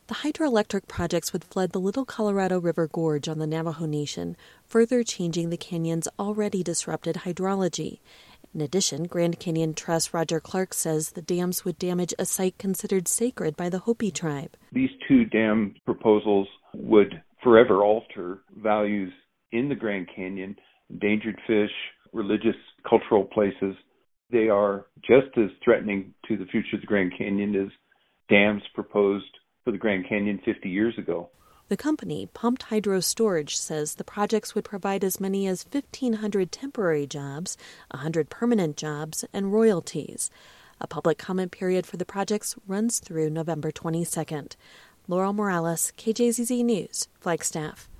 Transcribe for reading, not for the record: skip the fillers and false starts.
The hydroelectric projects would flood the Little Colorado River Gorge on the Navajo Nation, further changing the canyon's already disrupted hydrology. In addition, Grand Canyon Trust Roger Clark says the dams would damage a site considered sacred by the Hopi tribe. These two dam proposals would forever alter values in the Grand Canyon, endangered fish, religious, cultural places. They are just as threatening to the future of the Grand Canyon as dams proposed for the Grand Canyon 50 years ago. The company, Pumped Hydro Storage, says the projects would provide as many as 1,500 temporary jobs, 100 permanent jobs, and royalties. A public comment period for the projects runs through November 22nd. Laurel Morales, KJZZ News, Flagstaff.